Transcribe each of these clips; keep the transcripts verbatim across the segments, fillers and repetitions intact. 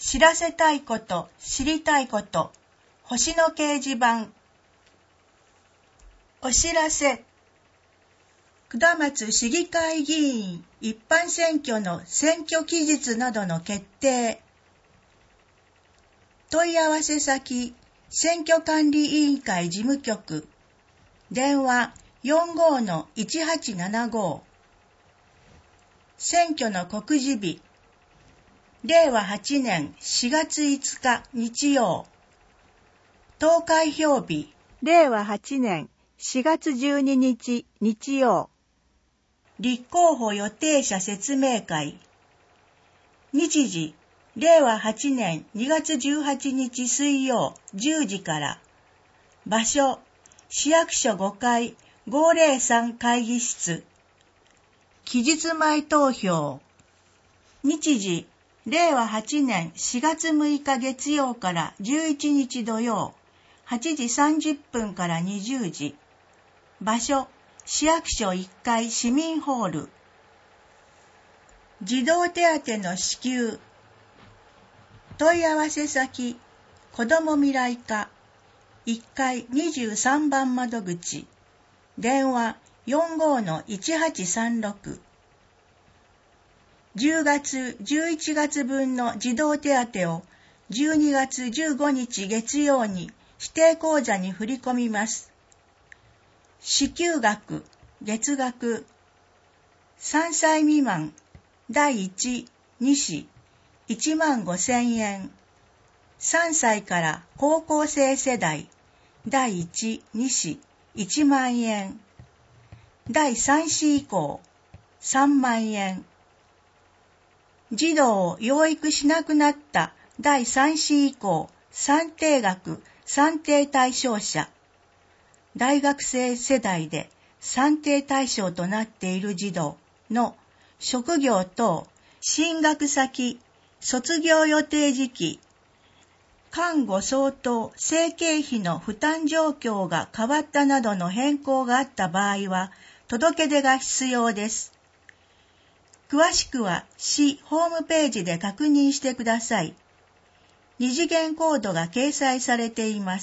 知らせたいこと、知りたいこと、星の掲示板。お知らせ。下松市議会議員一般選挙の選挙期日などの決定。問い合わせ先、選挙管理委員会事務局。電話 よんごーのいちはちななご。選挙の告示日。れいわはちねんしがついつか日曜。投開票日。 れいわはちねんしがつじゅうににち日曜。 立候補予定者説明会。日時、れいわはちねんにがつじゅうはちにち水曜じゅうじから。場所、市役所ごかいごーぜろさん会議室。期日前投票。日時、れいわはちねんしがつむいか月曜からじゅういちにち土曜、はちじさんじゅっぷんからにじゅうじ。場所、市役所いっかい市民ホール。児童手当の支給。問い合わせ先、子ども未来課、いっかいにじゅうさんばん窓口。電話 よんごーのいちはちさんろく。じゅうがつ、じゅういちがつ分の児童手当をじゅうにがつじゅうごにち月曜に指定口座に振り込みます。支給額、月額。さんさい未満、だいいち、に子、いちまんごせんえん。さんさいから高校生世代、だいいち、に子、いちまんえん。だいさん子以降、さんまんえん。児童を養育しなくなっただいさん子以降、算定額、算定対象者。大学生世代で算定対象となっている児童の職業等、進学先、卒業予定時期、看護相当生計費の負担状況が変わったなどの変更があった場合は、届け出が必要です。詳しくは市ホームページで確認してください。二次元コードが掲載されています。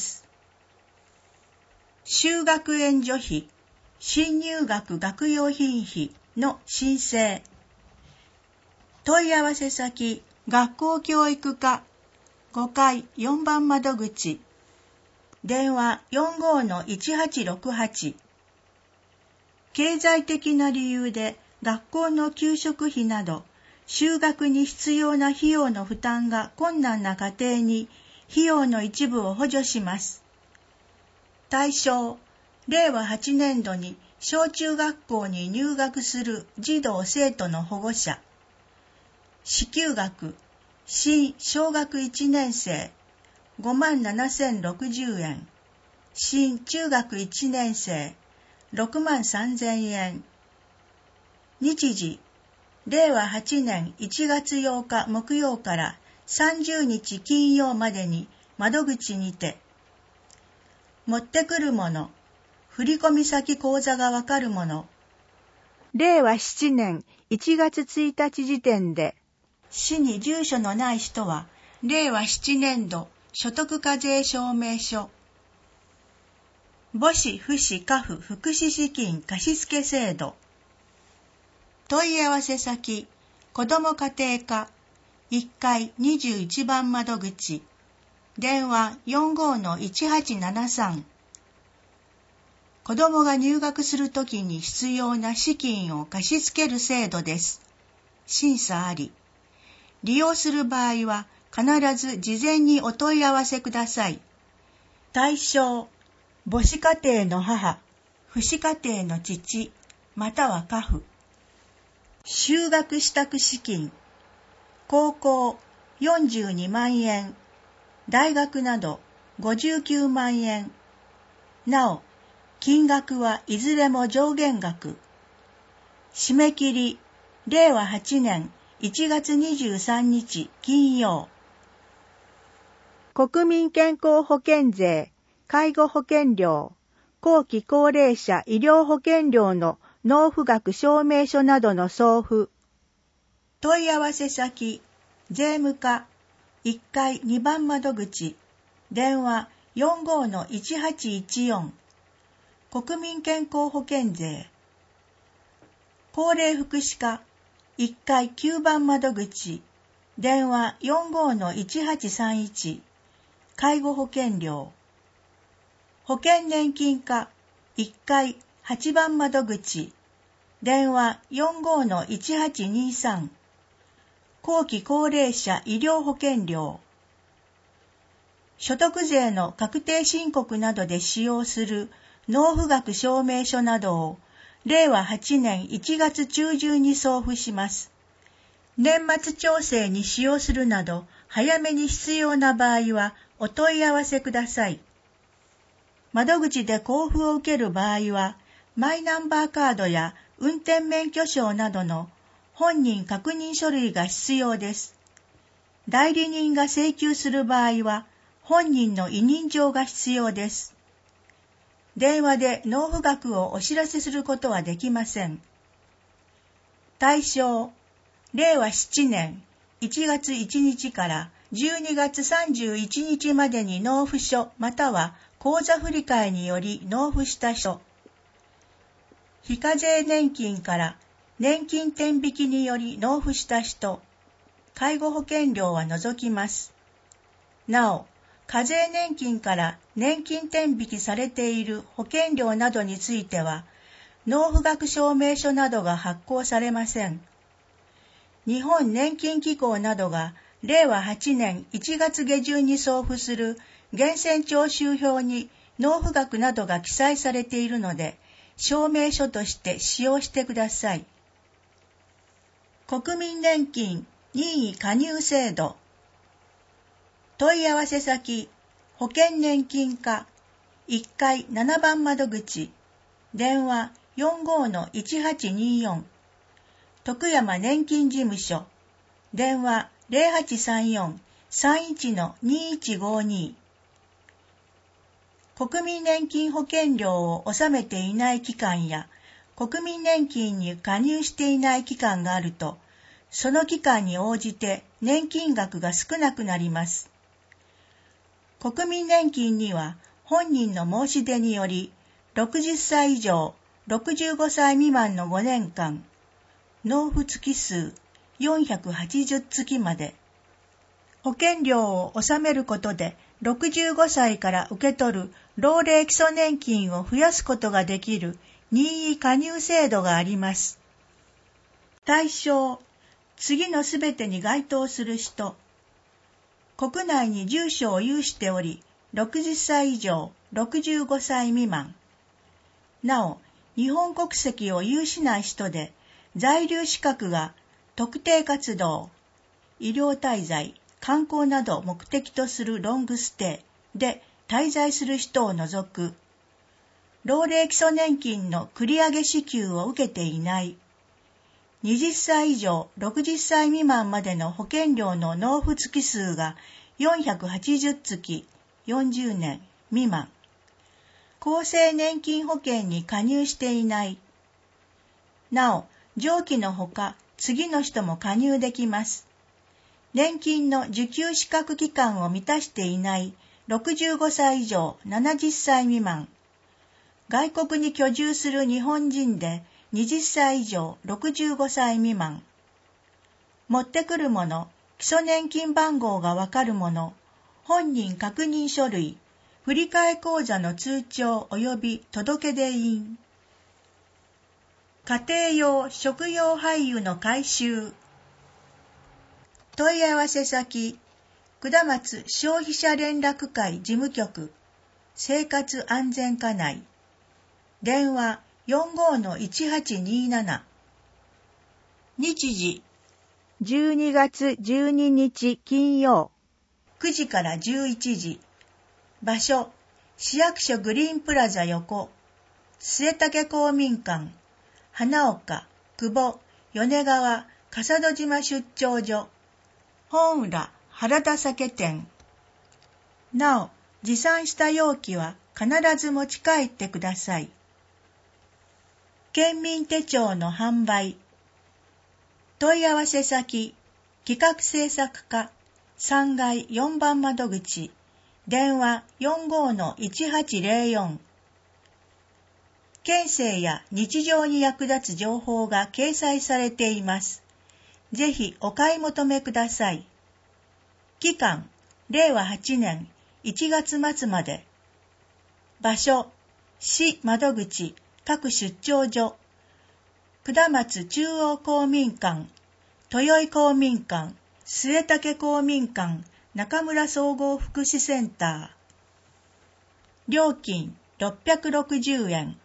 就学援助費、新入学学用品費の申請。問い合わせ先、学校教育課ごかいよんばん窓口。電話 よんごーのいちはちろくはち。経済的な理由で学校の給食費など、就学に必要な費用の負担が困難な家庭に、費用の一部を補助します。対象、れいわはちねんどに小中学校に入学する児童生徒の保護者。支給額、新小学いちねん生、ごまんななせんろくじゅうえん。新中学いちねん生、ろくまんさんぜんえん。日時、れいわはちねんいちがつようか木曜からさんじゅうにち金曜までに窓口にて。持ってくるもの、振込先口座がわかるもの。 れいわななねんいちがつついたち時点で、 市に住所のない人は、れいわななねんど所得課税証明書。母子父子家父福祉資金貸付制度。問い合わせ先、子ども家庭課いっかいにじゅういちばん窓口。電話 よんごーのいちはちななさん。子どもが入学するときに必要な資金を貸し付ける制度です。審査あり。利用する場合は必ず事前にお問い合わせください。対象、母子家庭の母、父子家庭の父、または家父。就学支度資金、高校よんじゅうにまんえん、大学などごじゅうきゅうまんえん。なお、金額はいずれも上限額。締め切り、れいわはちねんいちがつにじゅうさんにち金曜。 国民健康保険税、介護保険料、後期高齢者医療保険料の納付額証明書などの送付。 問い合わせ先、税務課いっかいにばん窓口、電話 よんごーのいちはちいちよん、国民健康保険税。高齢福祉課、いっかいきゅうばん窓口、電話 よんごーのいちはちさんいち、介護保険料。保険年金課、いっかいはちばん窓口、電話 よんごーのいちはちにさん、後期高齢者医療保険料。所得税の確定申告などで使用する納付額証明書などをれいわはちねんいちがつ中旬に送付します。年末調整に使用するなど早めに必要な場合はお問い合わせください。窓口で交付を受ける場合はマイナンバーカードや運転免許証などの本人確認書類が必要です。代理人が請求する場合は本人の委任状が必要です。電話で納付額をお知らせすることはできません。対象、れいわななねんいちがついちにちからじゅうにがつさんじゅういちにちまでに納付書または口座振替により納付した人。非課税年金から年金転引きにより納付した人。介護保険料は除きます。なお、課税年金から年金転引きされている保険料などについては、納付額証明書などが発行されません。日本年金機構などがれいわはちねんいちがつげじゅんに送付する源泉徴収票に納付額などが記載されているので、証明書として使用してください。国民年金任意加入制度。問い合わせ先、保険年金課、いっかいななばん窓口、電話 よんごーのいちはちによん、徳山年金事務所、電話 ぜろはちさんよん さんいちのにいちごに。国民年金保険料を納めていない期間や、国民年金に加入していない期間があると、その期間に応じて年金額が少なくなります。国民年金には本人の申し出により、ろくじゅっさい以上、ろくじゅうごさい未満のごねんかん、納付月数よんひゃくはちじゅう月まで、保険料を納めることでろくじゅうごさいから受け取る老齢基礎年金を増やすことができる任意加入制度があります。対象、次のすべてに該当する人。国内に住所を有しており、ろくじゅっさい以上、ろくじゅうごさい未満。なお、日本国籍を有しない人で、在留資格が特定活動、医療滞在、観光など目的とするロングステイで滞在する人を除く、老齢基礎年金の繰り上げ支給を受けていない、はたち以上ろくじゅっさい未満までの保険料の納付月数がよんひゃくはちじゅう月、よんじゅうねん未満。厚生年金保険に加入していない。なお、上記のほか次の人も加入できます。年金の受給資格期間を満たしていないろくじゅうごさい以上ななじゅっさい未満。外国に居住する日本人ではたち以上ろくじゅうごさい未満。持ってくるもの、基礎年金番号がわかるもの、本人確認書類、振替口座の通帳及び届出印。家庭用食用廃油の回収。問い合わせ先、下松消費者連絡会事務局、生活安全課内。電話よんごーのいちはちになな。日時じゅうにがつじゅうににち金曜くじからじゅういちじ。場所市役所グリーンプラザ横、末竹公民館、花岡、久保、米川、笠戸島出張所、本浦、原田酒店。なお、持参した容器は必ず持ち帰ってください。県民手帳の販売。問い合わせ先、企画制作課、 さんがいよんばん窓口、電話 よんごーのいちはちゼロよん。県政や日常に役立つ情報が掲載されています。ぜひお買い求めください。期間、れいわはちねんいちがつ末まで。場所、市窓口、各出張所。下松中央公民館、豊井公民館、末竹公民館、中村総合福祉センター。料金ろっぴゃくろくじゅうえん。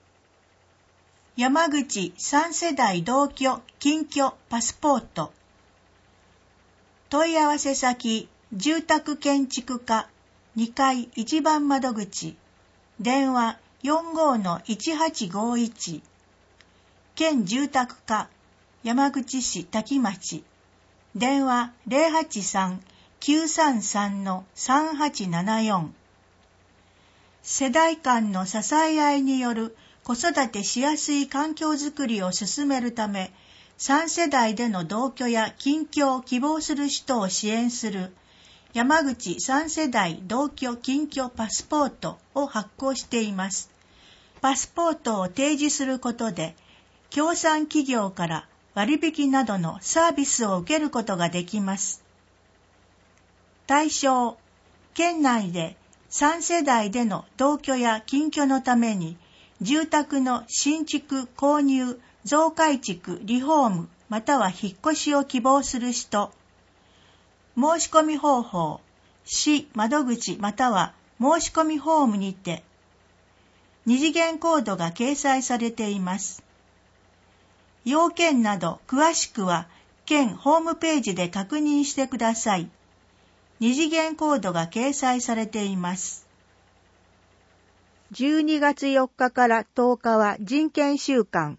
山口さん世代同居近居パスポート。問い合わせ先、住宅建築課にかいいちばん窓口、電話 よんごーのいちはちごいち。県住宅課、山口市滝町、電話 ゼロはちさんきゅうさんさんのさんはちななよん。世代間の支え合いによる子育てしやすい環境づくりを進めるため、さん世代での同居や近居を希望する人を支援する山口さん世代同居近居パスポートを発行しています。パスポートを提示することで、協賛企業から割引などのサービスを受けることができます。対象、県内でさん世代での同居や近居のために、住宅の新築、購入、増改築、リフォーム、または引っ越しを希望する人。申し込み方法、市窓口または申し込みフォームにて、二次元コードが掲載されています。要件など詳しくは県ホームページで確認してください。二次元コードが掲載されています。 じゅうにがつよっかからとおかは人権週間。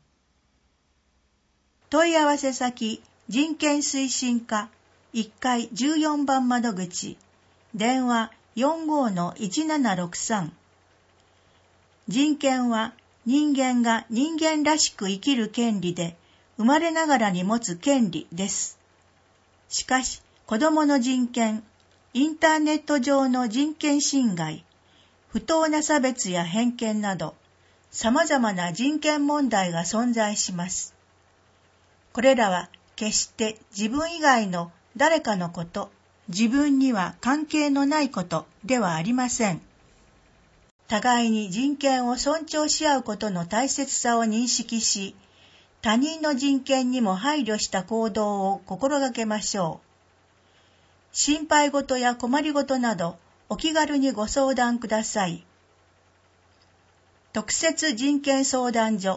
問い合わせ先、人権推進課いっかいじゅうよんばん窓口、電話 よんごーのいちななろくさん。人権は人間が人間らしく生きる権利で、生まれながらに持つ権利です。しかし、子どもの人権、インターネット上の人権侵害、不当な差別や偏見など、様々な人権問題が存在します。これらは決して自分以外の誰かのこと、自分には関係のないことではありません。互いに人権を尊重し合うことの大切さを認識し、他人の人権にも配慮した行動を心がけましょう。心配事や困り事など、お気軽にご相談ください。特設人権相談所。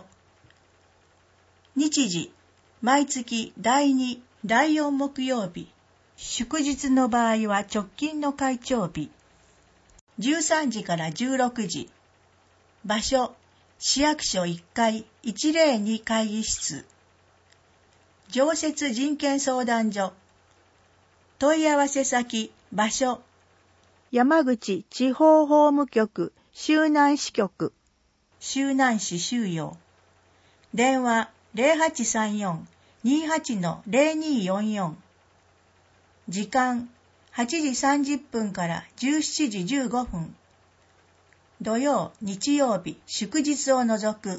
日時、毎月だいに、だいよん木曜日。祝日の場合は直近の会長日。じゅうさんじからじゅうろくじ。場所、市役所いっかいいちぜろに会議室。常設人権相談所。問い合わせ先、場所。 山口地方法務局周南支局。 周南市周陽。電話ゼロはちさんよん にはちのゼロによんよん。時間はちじさんじゅっぷんからじゅうしちじじゅうごふん。土曜、日曜日、祝日を除く。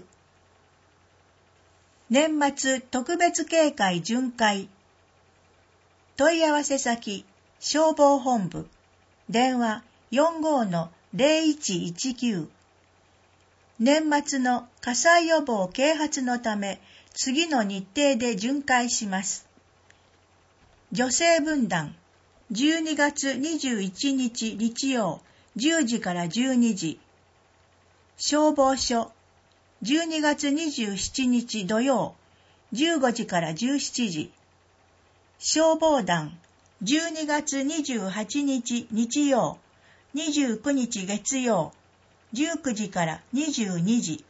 年末特別警戒巡回。問い合わせ先、消防本部。電話 よんごーのゼロいちいちきゅう。年末の火災予防啓発のため、次の日程で巡回します。女性分団、じゅうにがつにじゅういちにち日曜、じゅうじからじゅうにじ。消防署、じゅうにがつにじゅうしちにち土曜、じゅうごじからじゅうしちじ。消防団、じゅうにがつにじゅうはちにち日曜、にじゅうくにち月曜、じゅうくじからにじゅうにじ。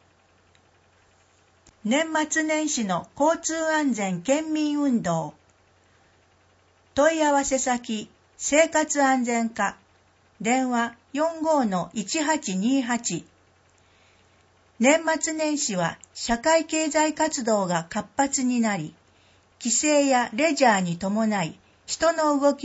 年末年始の交通安全県民運動。問い合わせ先、生活安全課。電話 よんごーのいちはちにはち。年末年始は社会経済活動が活発になり、帰省やレジャーに伴い、人の動きも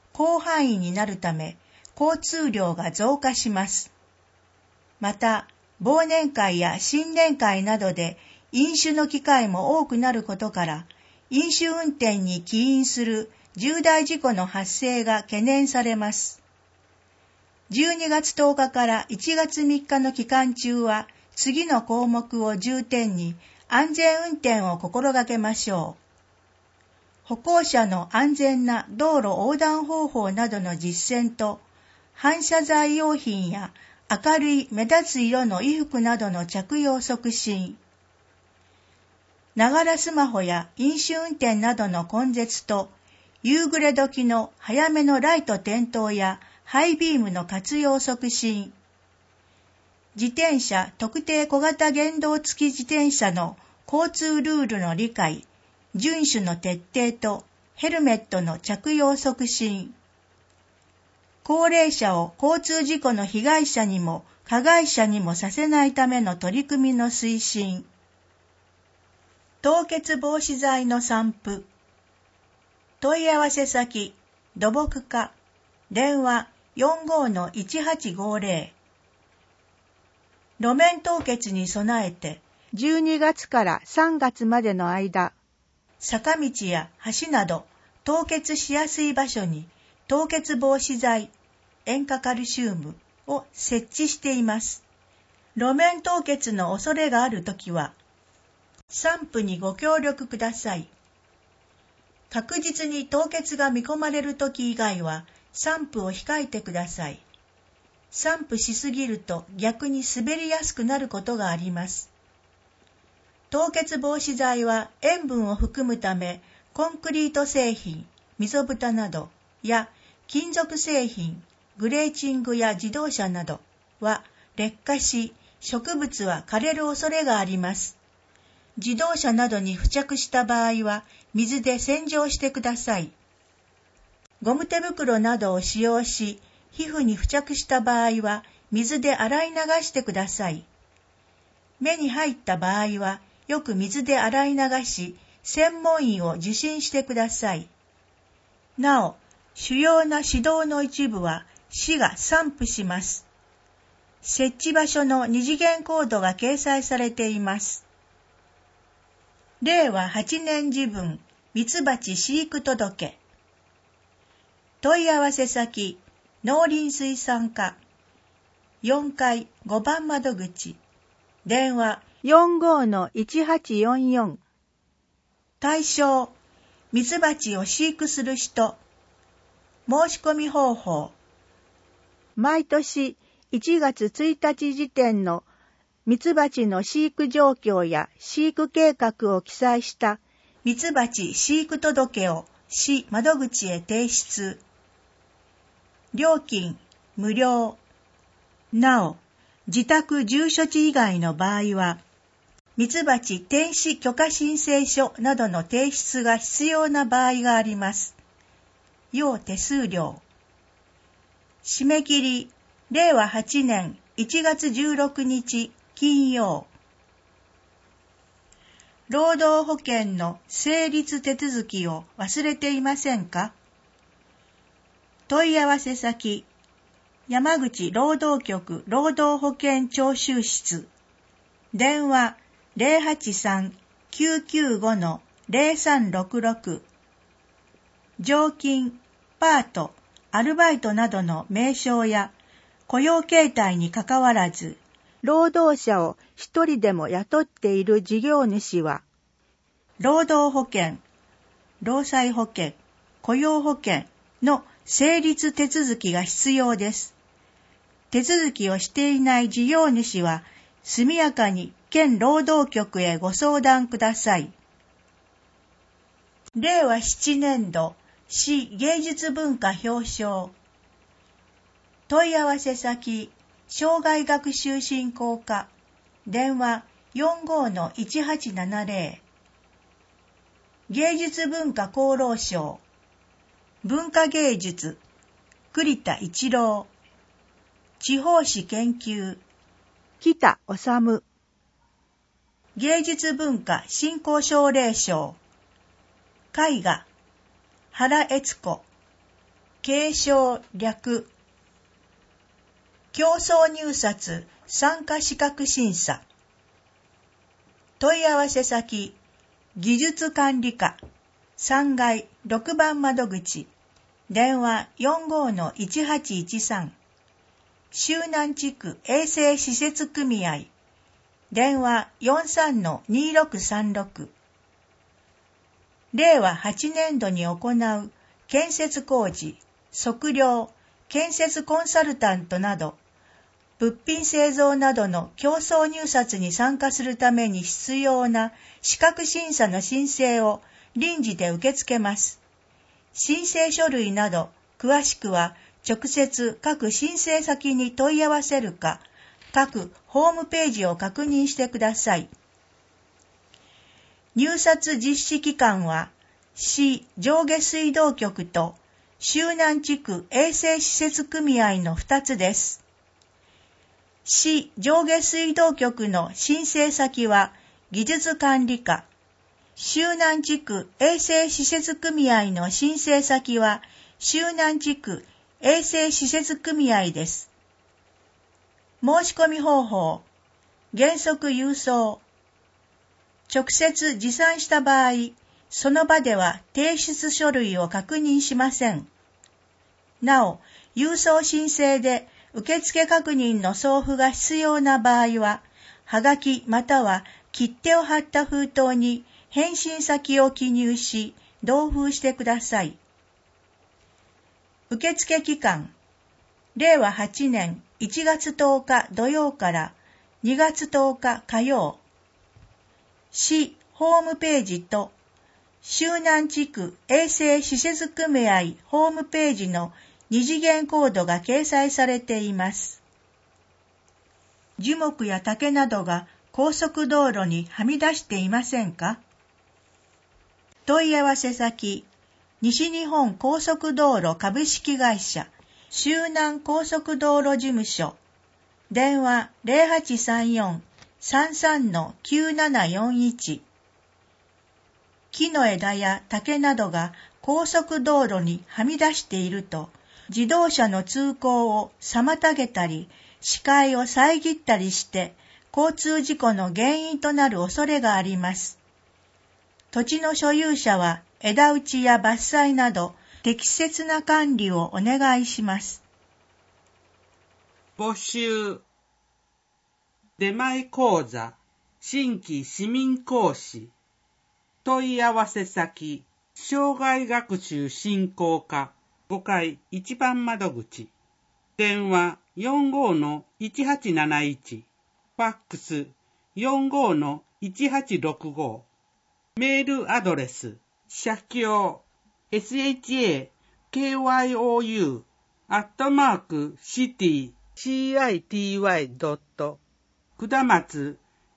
広範囲になるため、交通量が増加します。また、忘年会や新年会などで飲酒の機会も多くなることから、飲酒運転に起因する重大事故の発生が懸念されます。じゅうにがつとおかからいちがつみっかの期間中は、次の項目を重点に安全運転を心がけましょう。歩行者の安全な道路横断方法などの実践と、反射材用品や明るい目立つ色の衣服などの着用促進。ながらスマホや飲酒運転などの根絶と、夕暮れ時の早めのライト点灯やハイビームの活用促進。自転車特定小型原動付き自転車の交通ルールの理解、遵守の徹底とヘルメットの着用促進。高齢者を交通事故の被害者にも加害者にもさせないための取り組みの推進。凍結防止剤の散布。問い合わせ先、土木課、電話 よんごーのいちはちごーぜろ。路面凍結に備えて、 じゅうにがつからさんがつまでの間、 坂道や橋など凍結しやすい場所に凍結防止剤、塩化カルシウムを設置しています。路面凍結の恐れがあるときは、散布にご協力ください。確実に凍結が見込まれるとき以外は、散布を控えてください。散布しすぎると逆に滑りやすくなることがあります。凍結防止剤は塩分を含むため、コンクリート製品、溝蓋などや金属製品、グレーチングや自動車などは劣化し、植物は枯れる恐れがあります。自動車などに付着した場合は水で洗浄してください。ゴム手袋などを使用し、皮膚に付着した場合は水で洗い流してください。目に入った場合はよく水で洗い流し、専門医を受診してください。なお、主要な指導の一部は市が散布します。設置場所の二次元コードが掲載されています。れいわはちねん時分、ミツバチ飼育届。問い合わせ先、農林水産課、よんかいごばん窓口、電話よんごーのいちはちよんよん。 対象、ミツバチを飼育する人。申し込み方法。 毎年いちがつついたち時点のミツバチの飼育状況や飼育計画を記載したミツバチ飼育届を市窓口へ提出。料金無料。なお、自宅住所地以外の場合は、ミツバチ転飼許可申請書などの提出が必要な場合があります。要手数料。締め切り、れいわはちねんいちがつじゅうろくにち金曜。労働保険の成立手続きを忘れていませんか？問い合わせ先、山口労働局労働保険徴収室、電話 ゼロはちさん きゅうきゅうご の ゼロさんろくろく、常勤、パート、アルバイトなどの名称や雇用形態にかかわらず、 労働者を一人でも雇っている事業主は、 労働保険、労災保険、雇用保険の成立手続きが必要です。手続きをしていない事業主は、速やかに県労働局へご相談ください。れいわななねんど市芸術文化表彰。問い合わせ先、障害学習振興課、電話 よんごーのいちはちななぜろ。芸術文化功労賞。文化芸術、栗田一郎。地方史研究、 北治。 芸術文化振興奨励賞。絵画、原悦子。 継承略競争入札参加資格審査問い合わせ先技術管理課さんがいろくばん窓口電話 よんごー いちはちいちさん 周南地区衛生施設組合電話 よんさんのにろくさんろくれいわはちねんどに行う建設工事、測量、建設コンサルタントなど物品製造などの競争入札に参加するために必要な資格審査の申請を臨時で受け付けます。申請書類など詳しくは直接各申請先に問い合わせるか、各ホームページを確認してください。入札実施期間は市上下水道局と周南地区衛生施設組合のふたつです。市上下水道局の申請先は技術管理課、周南地区衛生施設組合の申請先は周南地区衛生施設組合です。申し込み方法、原則郵送。直接持参した場合、その場では提出書類を確認しません。なお、郵送申請で受付確認の送付が必要な場合は、はがきまたは切手を貼った封筒に返信先を記入し、同封してください。受付期間、れいわはちねんいちがつとおか土曜からにがつとおか火曜。市ホームページと周南地区衛生施設組合ホームページの二次元コードが掲載されています。樹木や竹などが高速道路にはみ出していませんか？問い合わせ先、西日本高速道路株式会社周南高速道路事務所、電話 ゼロはちさんよん さんさんのきゅうななよんいち。木の枝や竹などが高速道路にはみ出していると、自動車の通行を妨げたり、視界を遮ったりして、交通事故の原因となる恐れがあります。土地の所有者は枝打ちや伐採など、適切な管理をお願いします。 募集。出前講座、新規市民講師。問い合わせ先、障害学習振興課ごかいいちばん窓口。電話 よんごーのいちはちなないち。ファックス よんごーのいちはちろくご。メールアドレス、社協 シャkyou アットマークシティ シティ ドット 下松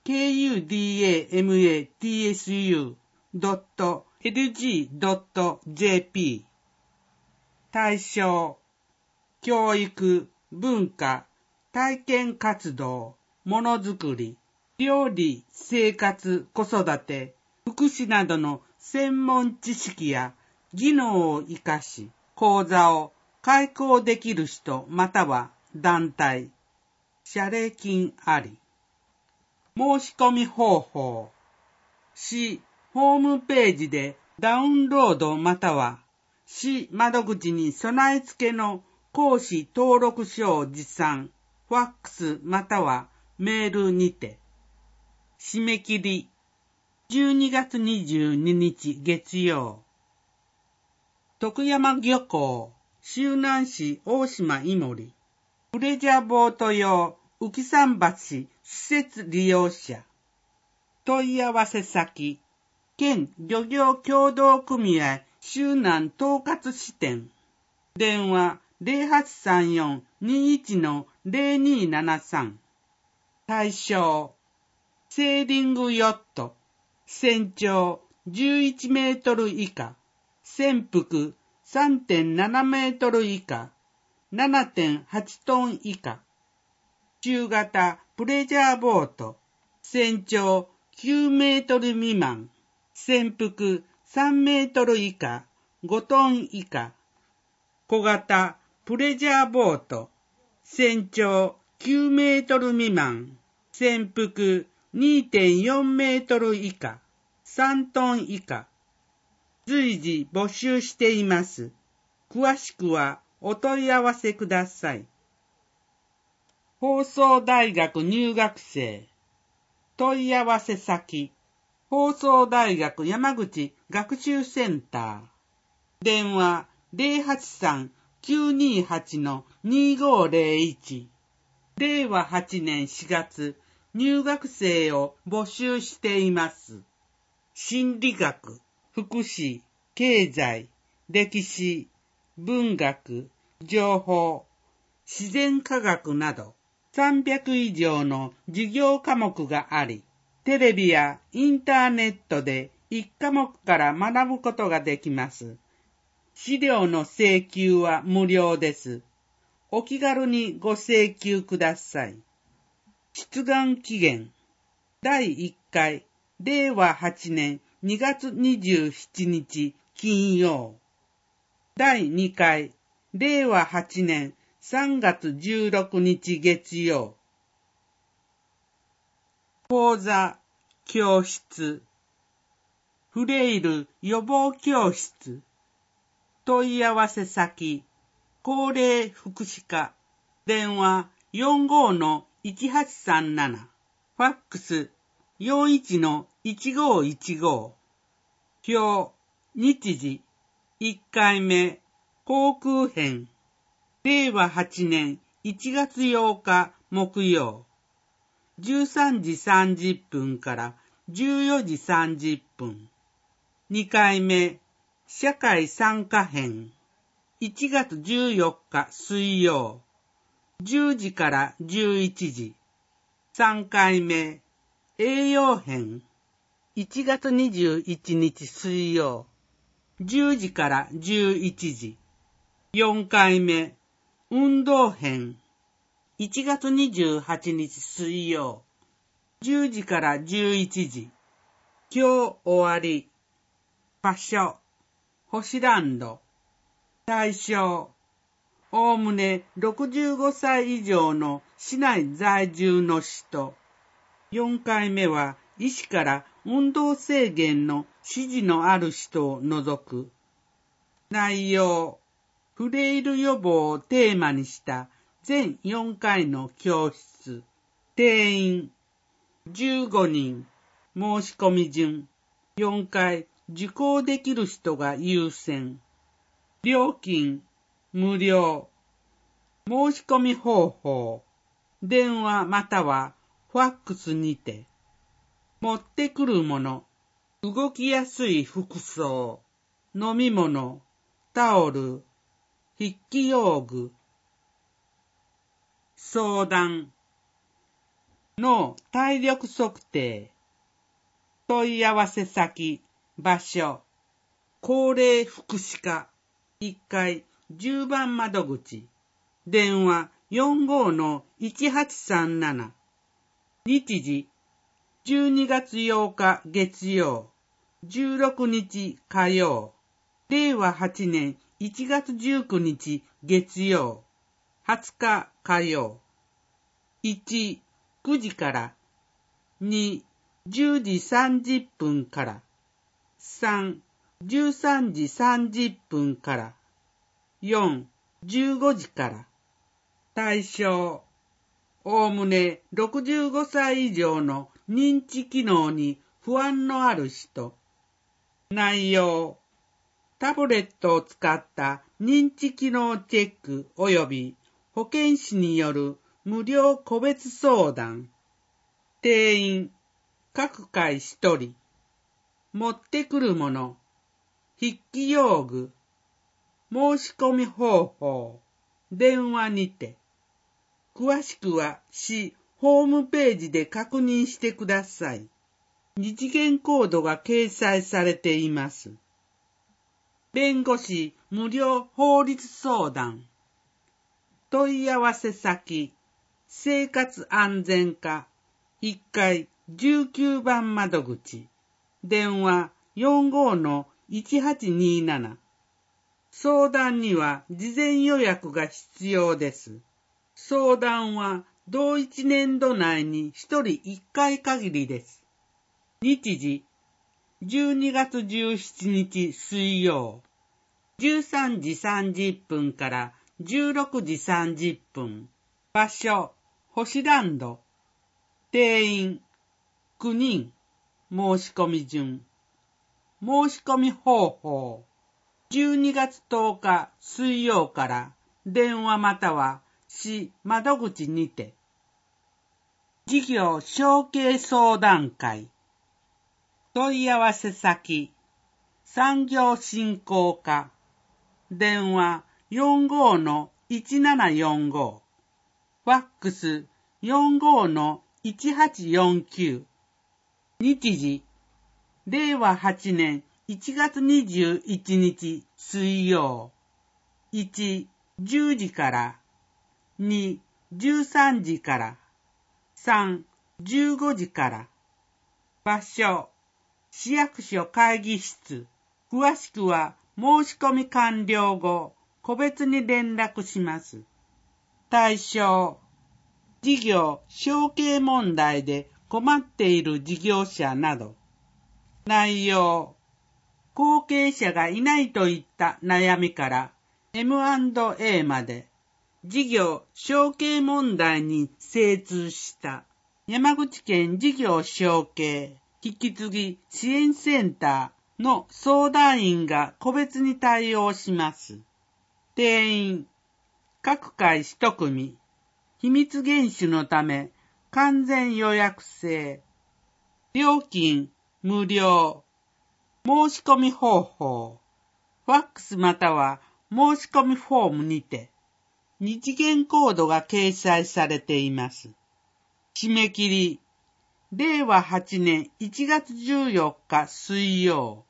kudamatsu ドット エルジー ドット ジェーピー 対象教育、文化、体験活動、ものづくり、料理、生活、子育て、福祉などの専門知識や技能を生かし、講座を開講できる人または団体、謝礼金あり。申し込み方法、市ホームページでダウンロードまたは市窓口に備え付けの講師登録書を持参、ファックスまたはメールにて。締め切りじゅうにがつにじゅうににち月曜。徳山漁港、周南市大島いもり、プレジャーボート用浮桟橋施設利用者。問い合わせ先、県漁業協同組合周南統括支店。電話 ゼロはちさんよん にいちのゼロにななさん。対象、セーリングヨット、全長じゅういちメートル以下、船幅 さんてんななメートル以下、ななてんはちトン以下。中型プレジャーボート、全長きゅうメートル未満、船幅さんメートル以下、ごトン以下。 小型プレジャーボート、全長きゅうメートル未満、潜伏 にてんよんメートル以下、さんトン以下、随時募集しています。詳しくはお問い合わせください。放送大学入学生、問い合わせ先、放送大学山口学習センター、電話 ゼロはちさん きゅうにはち にごゼロいち、れいわはちねんしがつ、入学生を募集しています。心理学、福祉、経済、歴史、文学、情報、自然科学などさんびゃく以上の授業科目があり、テレビやインターネットでいち科目から学ぶことができます。資料の請求は無料です。お気軽にご請求ください。出願期限、だいいっかい、れいわはちねんにがつにじゅうしちにち金曜。だいにかい、れいわはちねんさんがつじゅうろくにち月曜。講座、教室、フレイル予防教室、問い合わせ先、高齢福祉課、電話 よんごーいちはちさんなな、ファックス よんいちのいちごいちご、表、日時、いっかいめ、航空編、れいわはちねんいちがつようか木曜、じゅうさんじさんじゅっぷんからじゅうよじさんじゅっぷん、にかいめ、社会参加編、いちがつじゅうよっか水曜、じゅうじからじゅういちじ、さんかいめ、栄養編、いちがつにじゅういちにち水曜、じゅうじからじゅういちじ、よんかいめ、運動編、いちがつにじゅうはちにち水曜、じゅうじからじゅういちじ、今日終わり、場所、星ランド、対象、おおむねろくじゅうごさい以上の市内在住の人。よんかいめは医師から運動制限の指示のある人を除く。内容、フレイル予防をテーマにした全よんかいの教室。定員、じゅうごにん。申し込み順、よんかい受講できる人が優先。料金、無料。申し込み方法、電話またはファックスにて。持ってくるもの、動きやすい服装、飲み物、タオル、筆記用具。相談、脳体力測定。問い合わせ先、場所、高齢福祉課、いっかいじゅうばん窓口、電話 よんごーいちはちさんなな、日時じゅうにがつようか月曜、じゅうろくにち火曜、れいわはちねんいちがつじゅうくにち月曜、はつか火曜。いち、くじから、に、じゅうじさんじゅっぷんから、さん、じゅうさんじさんじゅっぷんから、よん、じゅうごじから。対象、おおむねろくじゅうごさい以上の認知機能に不安のある人。内容、タブレットを使った認知機能チェック及び保健師による無料個別相談。定員、各回ひとり。持ってくるもの、筆記用具。申し込み方法、電話にて。詳しくは市ホームページで確認してください。二次元コードが掲載されています。弁護士無料法律相談。問い合わせ先、生活安全課いっかいじゅうきゅうばん窓口、電話 よんごーいちはちにーなな、 相談には事前予約が必要です。相談は同一年度内にひとりいっかい限りです。日時、じゅうにがつじゅうしちにち水曜、じゅうさんじさんじゅっぷんからじゅうろくじさんじゅっぷん。場所、星ランド。定員、きゅうにん。申し込み順。申し込み方法。じゅうにがつとおか水曜から電話または市窓口にて。事業承継相談会。問い合わせ先。産業振興課。電話 よんごーのいちななよんご。ファックス よんごーのいちはちよんきゅう。日時、れいわはちねんいちがつにじゅういちにち水曜。いち、じゅうじから。に、じゅうさんじから。さん、じゅうごじから。場所、市役所会議室。詳しくは申し込み完了後、個別に連絡します。対象、事業承継問題で困っている事業者など。内容、後継者がいないといった悩みから エムアンドエー まで事業承継問題に精通した山口県事業承継引き継ぎ支援センターの相談員が個別に対応します。定員、各回一組、秘密厳守のため完全予約制。料金、無料。申し込み方法。ファックスまたは申し込みフォームにて、二次元コードが掲載されています。締め切り、れいわはちねんいちがつじゅうよっか水曜。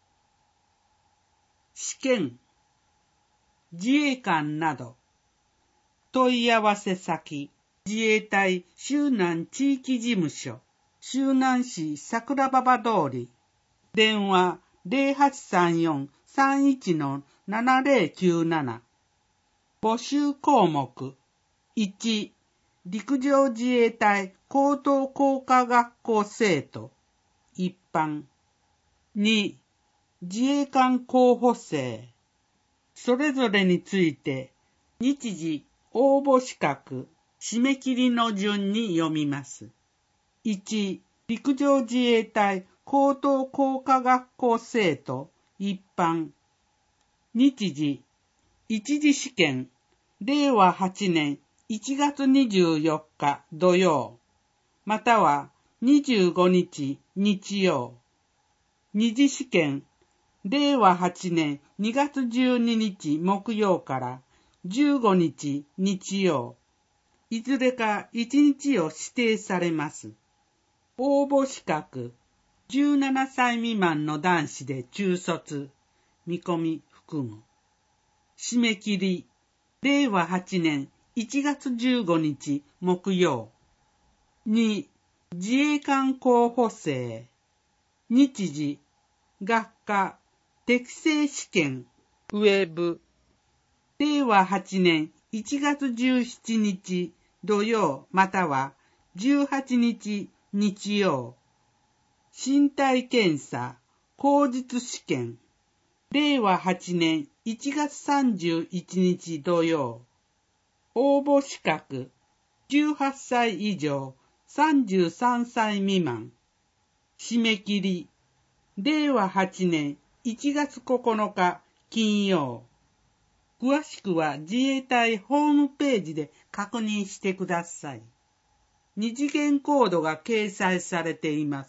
試験、自衛官など。問い合わせ先、自衛隊周南地域事務所、周南市桜馬場通り。電話 ゼロはちさんよん さんいち のななゼロきゅうなな。募集項目。いち、陸上自衛隊高等工科学校生徒、一般。に、自衛官候補生。それぞれについて、日時、応募資格、締め切りの順に読みます。いち、陸上自衛隊高等工科学校生徒、一般。日時、一次試験、れいわはちねんいちがつにじゅうよっか土曜、またはにじゅうごにち日曜。二次試験、れいわはちねんにがつじゅうににち木曜からじゅうごにち日曜。いずれかいちにちを指定されます。応募資格、じゅうななさい未満の男子で中卒、見込み含む。締め切り、れいわはちねんいちがつじゅうごにち木曜。に、自衛官候補生。日時、学科、適正試験、ウェブ。れいわはちねんいちがつじゅうしちにち土曜またはじゅうはちにち日曜。身体検査、口実試験。れいわはちねんいちがつさんじゅういちにち土曜。応募資格、じゅうはっさい以上、さんじゅうさんさい未満。締め切り、れいわはちねんいちがつここのか金曜。詳しくは自衛隊ホームページで確認してください。二次元コードが掲載されています。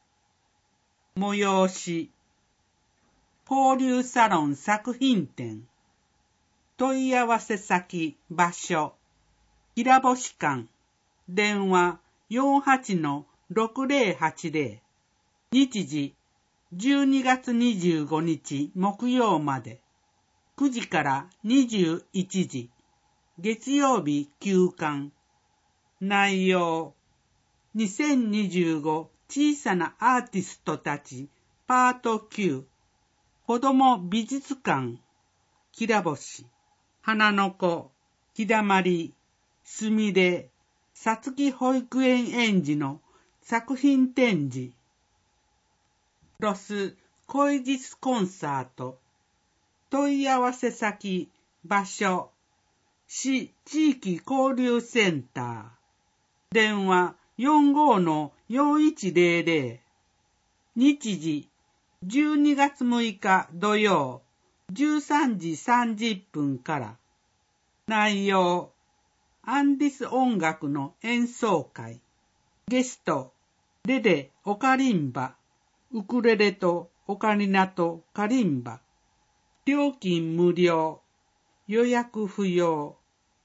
催し、交流サロン作品展。問い合わせ先、場所、平星館、電話 よんはちのろくゼロはちゼロ。日時、じゅうにがつにじゅうごにち木曜まで。くじからにじゅういちじ。月曜日休館。内容、にせんにじゅうご小さなアーティストたちパートきゅう。子ども美術館。 きらぼし、花の子、ひだまり、すみれ、さつき保育園園児の作品展示。ロス・コイジスコンサート。問い合わせ先、場所、市地域交流センター。電話 よんごーのよんいちゼロゼロ。日時じゅうにがつむいか土曜じゅうさんじさんじゅっぷんから。内容、アンディス音楽の演奏会。ゲスト、レレオカリンバ、ウクレレとオカリナとカリンバ。料金無料、予約不要。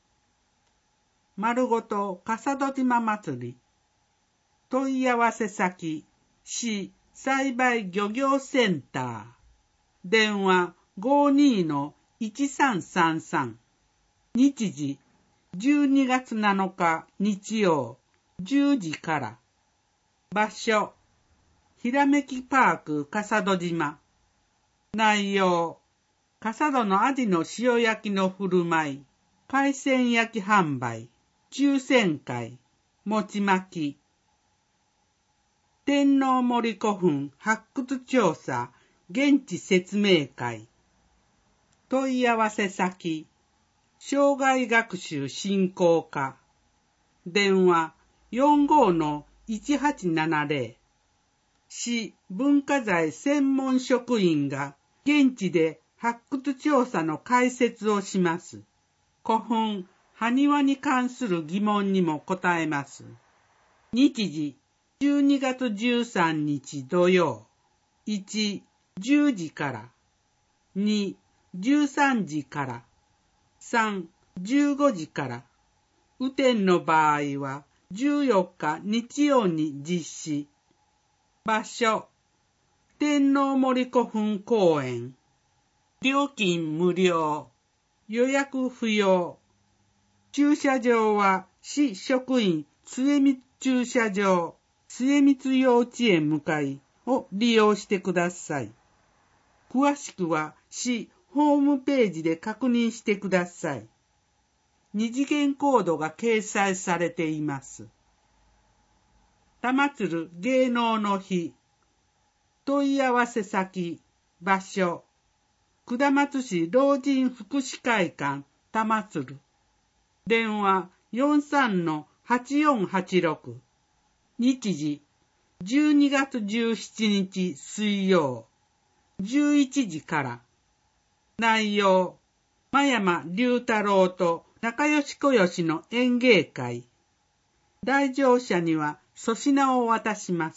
丸ごと笠戸島祭り。問い合わせ先、市栽培漁業センター。電話 ごーにーのいちさんさんさん。日時じゅうにがつなのか日曜じゅうじから。場所、ひらめきパーク笠戸島。内容、笠戸のアジの塩焼きの振る舞い、海鮮焼き販売、抽選会、餅巻き。天皇森古墳発掘調査現地説明会。問い合わせ先、障害学習振興課。電話 よんごーのいちはちななゼロ。市文化財専門職員が現地で発掘調査の解説をします。古墳、埴輪に関する疑問にも答えます。日時、じゅうにがつじゅうさんにち土曜、いち、じゅうじから、に、じゅうさんじから、さん、じゅうごじから、雨天の場合はじゅうよっか日曜に実施。場所、天皇森古墳公園。料金無料、予約不要。駐車場は市職員末光駐車場、末光幼稚園向かいを利用してください。詳しくは市ホームページで確認してください。二次元コードが掲載されています。玉鶴芸能の日。問い合わせ先、場所、下松市老人福祉会館玉鶴。電話 よんさんのはちよんはちろく。日時じゅうにがつじゅうしちにち水曜じゅういちじから。内容、真山龍太郎と仲良し小良の演芸会。来場者には粗品を渡します。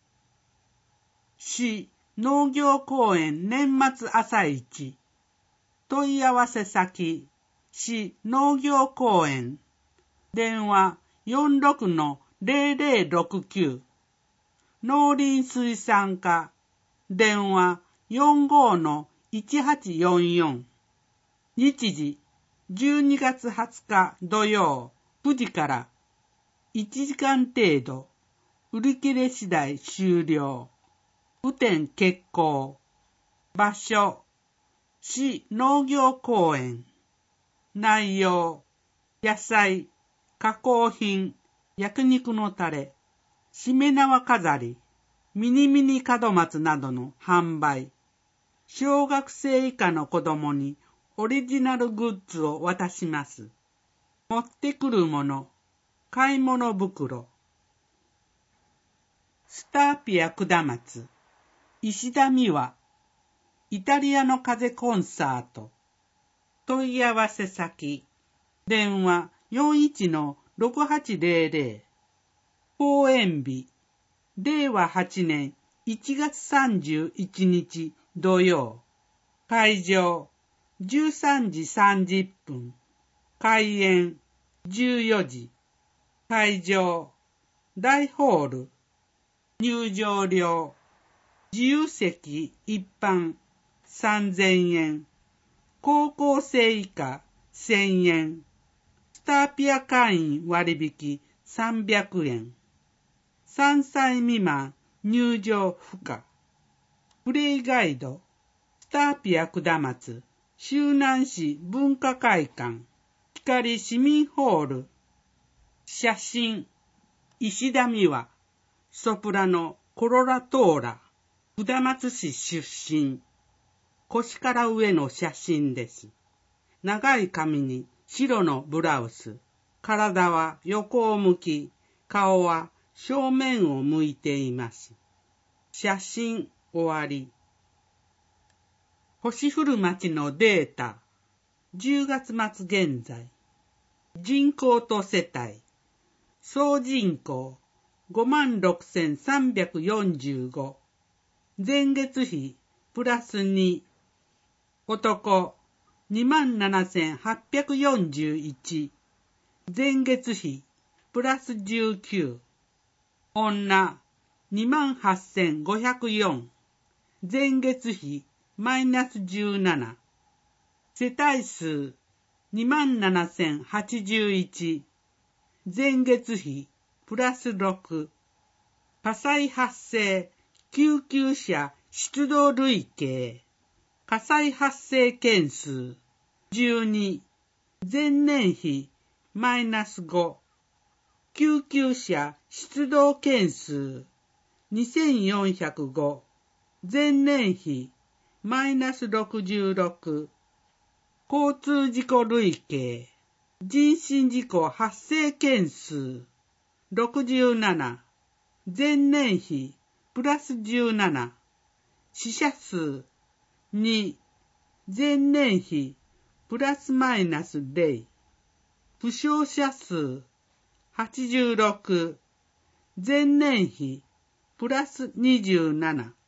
市農業公園年末朝市。問い合わせ先、市農業公園。電話 よんろくのゼロゼロろくきゅう。農林水産課。電話 よんごーのいちはちよんよん。日時じゅうにがつはつか土曜くじからいちじかん程度。売り切れ次第終了。雨天決行。場所、市農業公園。内容、野菜、加工品、焼肉のタレ、しめ縄飾り、ミニミニ門松などの販売。小学生以下の子供にオリジナルグッズを渡します。持ってくるもの、買い物袋。スターピア下松、石田美和、イタリアの風コンサート。問い合わせ先、電話 よんいちのろくはちゼロゼロ。公演日、れいわはちねんいちがつさんじゅういちにち土曜。会場、じゅうさんじさんじゅっぷん。開演、じゅうよじ。会場、大ホール。入場料、自由席一般さんぜんえん。高校生以下せんえん。スターピア会員割引さんびゃくえん。さんさい未満入場不可。プレイガイド、スターピア下松、 周南市文化会館、光市民ホール。写真、石田美和、ソプラノコロラトーラ、下松市出身。腰から上の写真です。長い髪に白のブラウス、体は横を向き、顔は正面を向いています。写真終わり。星降る町のデータ、じゅうがつ末現在。人口と世帯、総人口ごまんろくせんさんびゃくよんじゅうご。前月比プラスに。男にまんななせんはっぴゃくよんじゅういち。前月比プラスじゅうきゅう。女にまんはっせんごひゃくよん。前月比マイナスじゅうなな。世帯数にまんななせんはちじゅういち。前月比プラスろく。火災発生救急車出動累計。火災発生件数じゅうに。前年比マイナスご。救急車出動件数にせんよんひゃくご。前年比マイナスろくじゅうろく。交通事故累計。人身事故発生件数ろくじゅうなな。前年比プラスじゅうなな。死者数に。前年比プラスマイナスゼロ。負傷者数はちじゅうろく。前年比プラスにじゅうなな。